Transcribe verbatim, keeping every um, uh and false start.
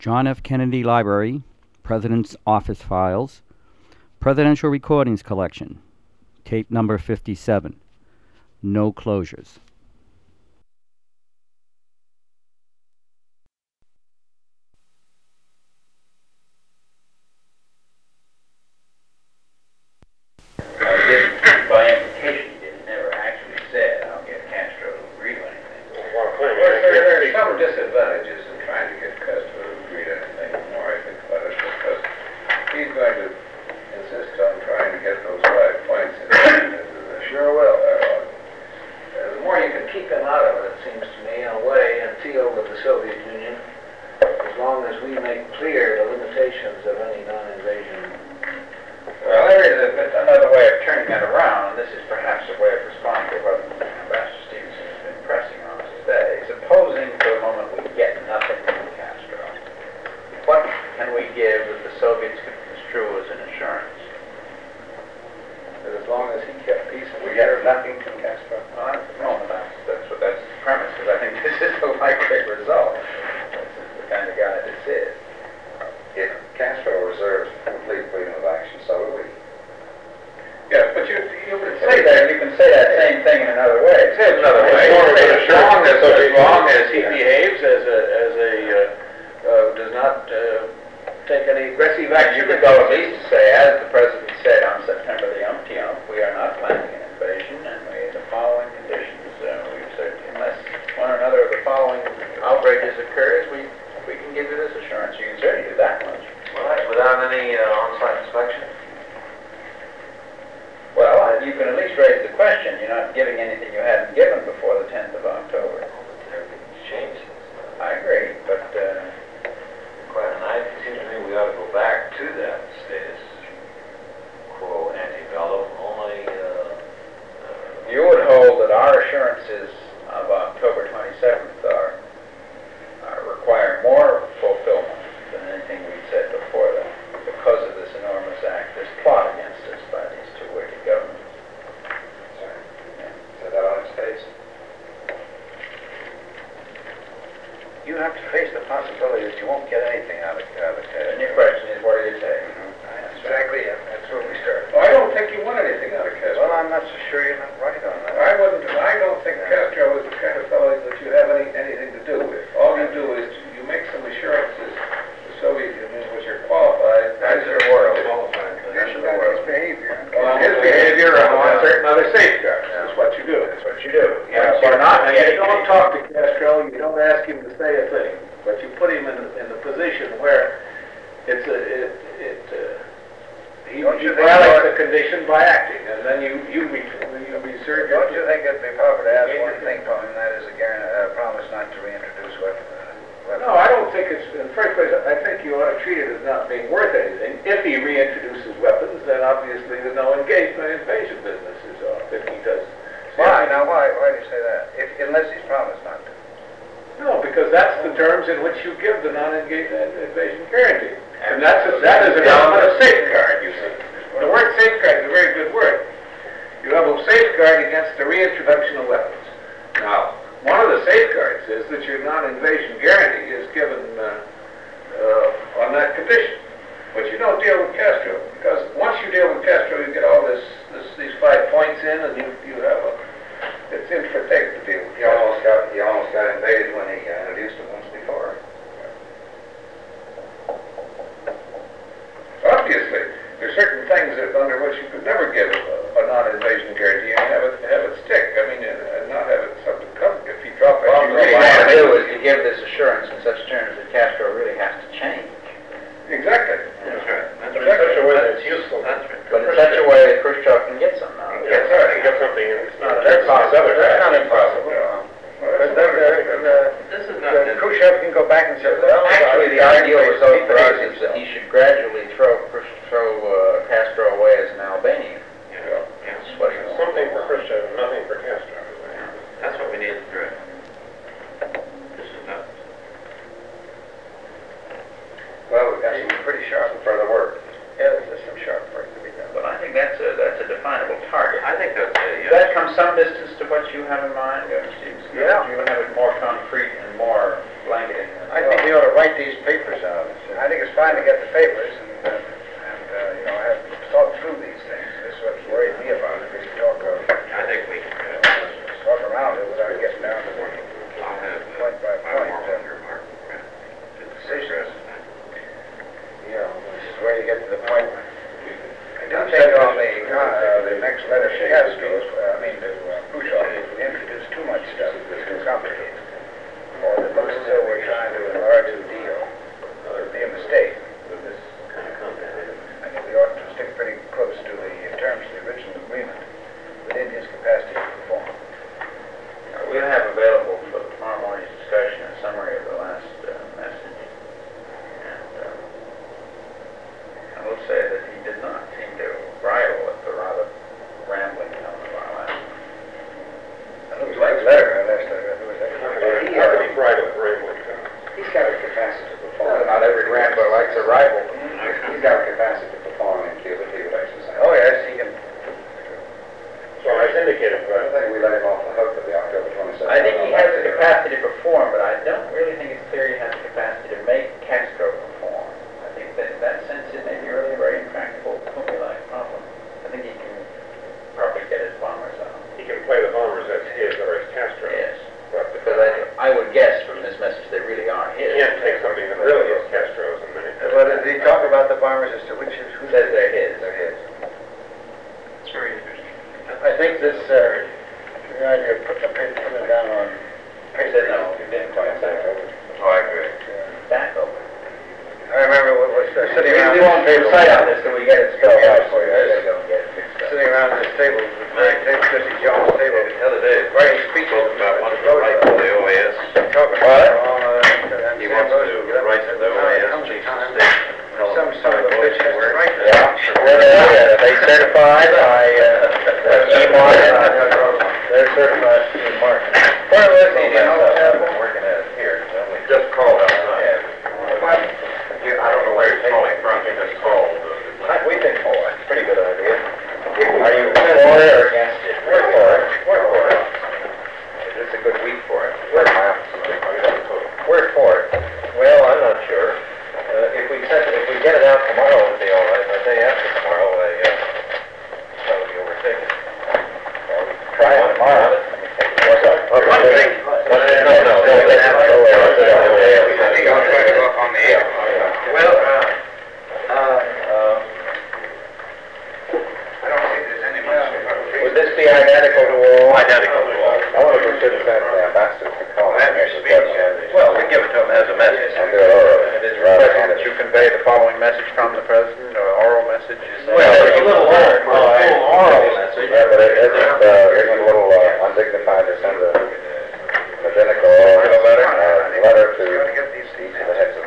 John F. Kennedy Library, President's Office Files, Presidential Recordings Collection, tape number fifty-seven, no closures. I think we ought to write these papers out. trying to get the papers and, uh, and uh, you know, have thought through these things. This is what worried me about it. We can talk, uh, I think we can uh, talk around it without getting down to the I'll have uh, point by my point formal uh, remark uh, to the decisions. president. Yeah, this is where you get to the point. I do think on the, uh, the next letter she has to, uh, I mean, to uh, Khrushchev, we introduce too much stuff that's too complicated. Or it looks as though we're trying to enlarge the deal. It would be a mistake. I think we ought to stick pretty close to the terms of the original agreement within his capacity to perform. Uh, We'll have available for tomorrow morning's discussion a summary of the last uh, message. And uh, I will say that he did not seem to bridle at the rather rambling tone of our last one. It looks like a letter, unless there was a... He had to be bridled rambling. He's got a capacity to perform. Not every rambler likes a rival. He's got a capacity to perform in Cuba, he would exercise. Oh, yes, he can. So as indicated, I think we let him off the hook for the October twenty-seventh. I think he has the capacity to perform, but I don't really think it's clear he has the capacity to make Castro perform. I think that in that sense it may be really a very intractable, like problem. I think he can probably get his bombers out. he can play the bombers as his or as Castro. Yes. But Because I, I would guess from this message they really are his. he can't take something that really is Castro's and many. Well, did he talk about the bombers as to which is... Who says they're his? They're his. It's very interesting. I think this, uh, the idea of putting, putting it down on paper... Said no, you didn't quite say so. Oh, I agree. Back over. I remember what was uh, sitting We around we won't this table... decide on this till we get it spelled out for you. Yes. There you go, get it fixed up. Sitting around this table, very Dave Christie Jones' table... The other day, Very speechless spoke about wanting to write to the O A S. Talking What? about all, uh, He wants to write to the O A S chief of state. tell Some them sort of a boys bitch has to were- write that. Yeah, well, they, uh, they certified by, uh, E. Martin. They're certified by E. Martin. Where was he, you know, uh, working at here? Just called outside. Yeah. You- I don't know where he's calling from, he just called. We think for it. Pretty good idea. Are you for it or against it? We're for it. We're for it. Is this a good week for it? We're We're for it. Well, I'm not sure. Uh, if we set, if we get it out tomorrow, it'll be all right. The day after tomorrow, I, uh, that'll be overtaken. Well, we can try it tomorrow. What's up? One thing. No, no, no, no, that's not the way it's done. I think I'll try to go up on the eighth. Well, uh, Uh, uh, I don't think there's any much... would this be identical to all? identical to all. I wonder if we should send the ambassador to call. Have your speech, uh, Well, we give it to him as a message. I'll do it orally. It is requested that you convey the following message from the president, or oral message. Well, it's a little hard for a full oral message. Yeah, but it isn't, uh, isn't a little uh, undignified to send a identical A letter? uh, letter to Try to get these each of the heads of